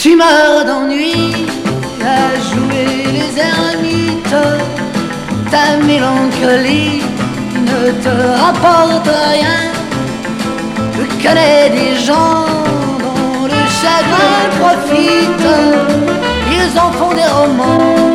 Tu meurs d'ennui à jouer les ermites. Ta mélancolie ne te rapporte rien. Je connais des gens dont le chagrin profite. Ils en font des romans